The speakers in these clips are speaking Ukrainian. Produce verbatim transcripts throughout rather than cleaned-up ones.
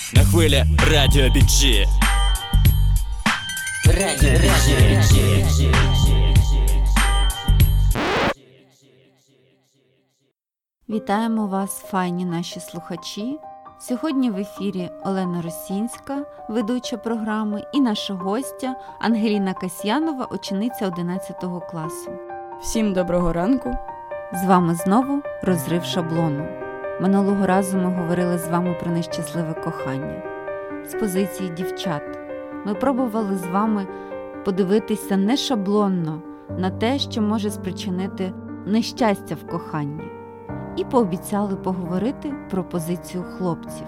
на хвилі Радіо бі джі. Радіо бі джі. Вітаємо вас, файні наші слухачі. Сьогодні в ефірі Олена Росінська, ведуча програми, і наша гостя Ангеліна Касьянова, учениця одинадцятого класу. Всім доброго ранку. З вами знову «Розрив шаблону». Минулого разу ми говорили з вами про нещасливе кохання. З позиції дівчат ми пробували з вами подивитися не шаблонно на те, що може спричинити нещастя в коханні. І пообіцяли поговорити про позицію хлопців.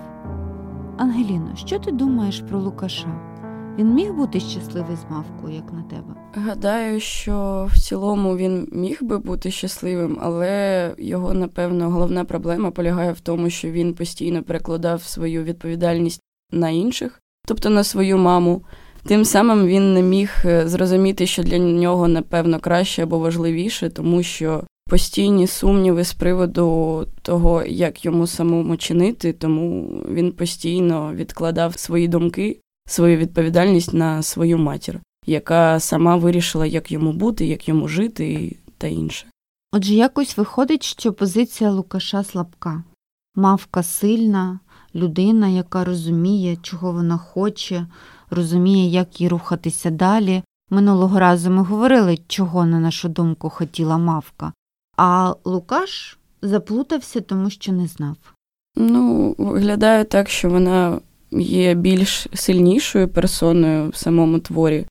Ангеліно, що ти думаєш про Лукаша? Він міг бути щасливий з Мавкою, як на тебе? Гадаю, що в цілому він міг би бути щасливим, але його, напевно, головна проблема полягає в тому, що він постійно перекладав свою відповідальність на інших, тобто на свою маму. Тим самим він не міг зрозуміти, що для нього, напевно, краще або важливіше, тому що постійні сумніви з приводу того, як йому самому чинити, тому він постійно відкладав свої думки, свою відповідальність на свою матір, яка сама вирішила, як йому бути, як йому жити та інше. Отже, якось виходить, що позиція Лукаша слабка. Мавка сильна, людина, яка розуміє, чого вона хоче, розуміє, як їй рухатися далі. Минулого разу ми говорили, чого, на нашу думку, хотіла Мавка. А Лукаш заплутався, тому що не знав. Ну, виглядає так, що вона є більш сильнішою персоною в самому творі,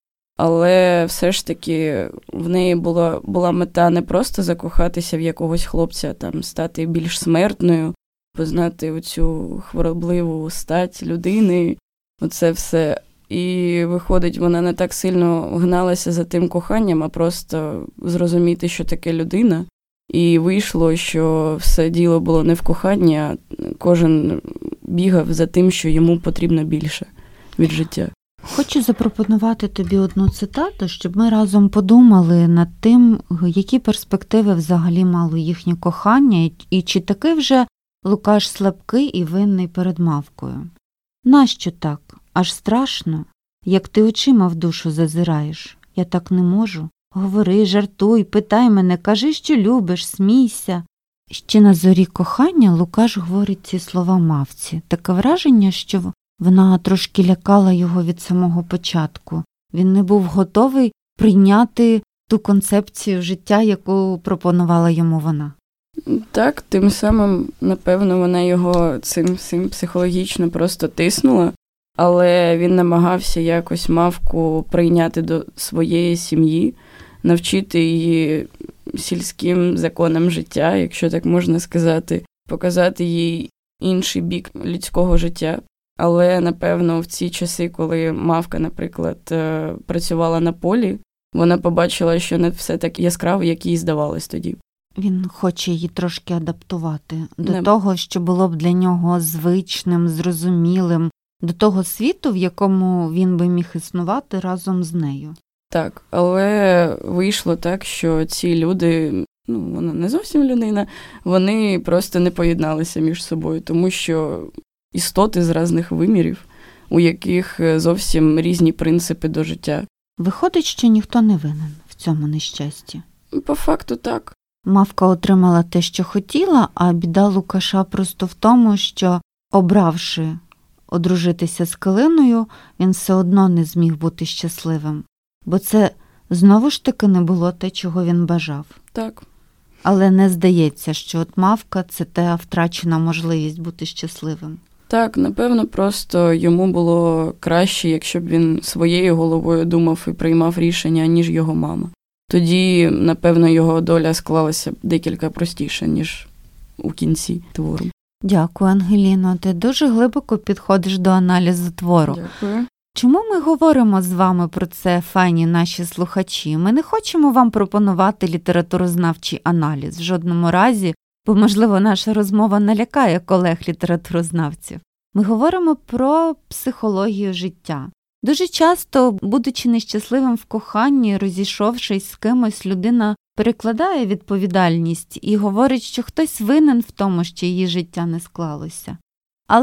але все ж таки в неї була, була мета не просто закохатися в якогось хлопця, а там стати більш смертною, познати оцю хворобливу стать людини, оце все. І виходить, вона не так сильно гналася за тим коханням, а просто зрозуміти, що таке людина. І вийшло, що все діло було не в коханні, а кожен бігав за тим, що йому потрібно більше від життя. Хочу запропонувати тобі одну цитату, щоб ми разом подумали над тим, які перспективи взагалі мало їхнє кохання, і чи таки вже Лукаш слабкий і винний перед Мавкою. Нащо так? Аж страшно, як ти очима в душу зазираєш. Я так не можу. Говори, жартуй, питай мене, кажи, що любиш, смійся. Ще на зорі кохання Лукаш говорить ці слова Мавці. Таке враження, що вона трошки лякала його від самого початку. Він не був готовий прийняти ту концепцію життя, яку пропонувала йому вона. Так, тим самим, напевно, вона його цим, цим психологічно просто тиснула, але він намагався якось Мавку прийняти до своєї сім'ї, навчити її сільським законам життя, якщо так можна сказати, показати їй інший бік людського життя. Але, напевно, в ці часи, коли Мавка, наприклад, працювала на полі, вона побачила, що не все так яскраво, як їй здавалось тоді. Він хоче її трошки адаптувати до не... того, що було б для нього звичним, зрозумілим, до того світу, в якому він би міг існувати разом з нею. Так, але вийшло так, що ці люди, ну, вона не зовсім людина, вони просто не поєдналися між собою, тому що істоти з різних вимірів, у яких зовсім різні принципи до життя. Виходить, що ніхто не винен в цьому нещасті. По факту так. Мавка отримала те, що хотіла, а біда Лукаша просто в тому, що, обравши одружитися з Калиною, він все одно не зміг бути щасливим. Бо це знову ж таки не було те, чого він бажав. Так. Але не здається, що от Мавка – це та втрачена можливість бути щасливим. Так, напевно, просто йому було краще, якщо б він своєю головою думав і приймав рішення, ніж його мама. Тоді, напевно, його доля склалася декілька простіше, ніж у кінці твору. Дякую, Ангеліно. Ти дуже глибоко підходиш до аналізу твору. Дякую. Чому ми говоримо з вами про це, файні наші слухачі? Ми не хочемо вам пропонувати літературознавчий аналіз в жодному разі, бо, можливо, наша розмова налякає колег-літературознавців. Ми говоримо про психологію життя. Дуже часто, будучи нещасливим в коханні, розійшовшись з кимось, людина перекладає відповідальність і говорить, що хтось винен в тому, що її життя не склалося. Але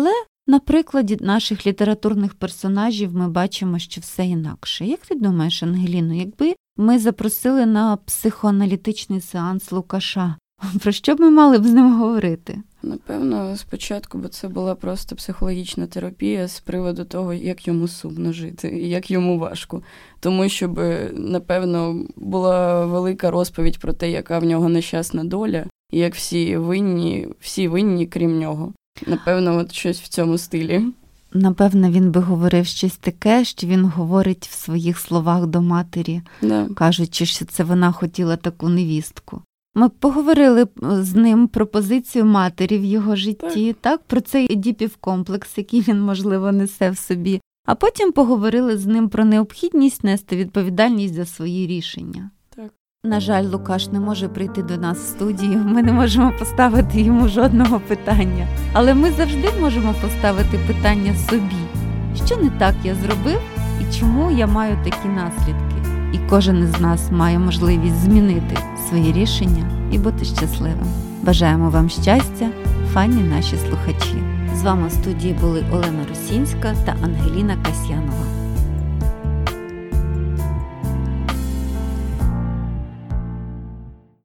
на прикладі наших літературних персонажів ми бачимо, що все інакше. Як ти думаєш, Ангеліно, якби ми запросили на психоаналітичний сеанс Лукаша, про що б ми мали б з ним говорити? Напевно, спочатку, бо це була просто психологічна терапія з приводу того, як йому сумно жити і як йому важко. Тому що, напевно, була велика розповідь про те, яка в нього нещасна доля, і як всі винні, всі винні, крім нього. Напевно, от щось в цьому стилі. Напевно, він би говорив щось таке, що він говорить в своїх словах до матері, да. кажучи, що це вона хотіла таку невістку. Ми поговорили з ним про позицію матері в його житті, так, так про цей едіпів комплекс, який він, можливо, несе в собі. А потім поговорили з ним про необхідність нести відповідальність за свої рішення. Так. На жаль, Лукаш не може прийти до нас в студію, ми не можемо поставити йому жодного питання. Але ми завжди можемо поставити питання собі. Що не так я зробив і чому я маю такі наслідки? І кожен із нас має можливість змінити свої рішення і бути щасливим. Бажаємо вам щастя, фані наші слухачі. З вами в студії були Олена Русінська та Ангеліна Касьянова.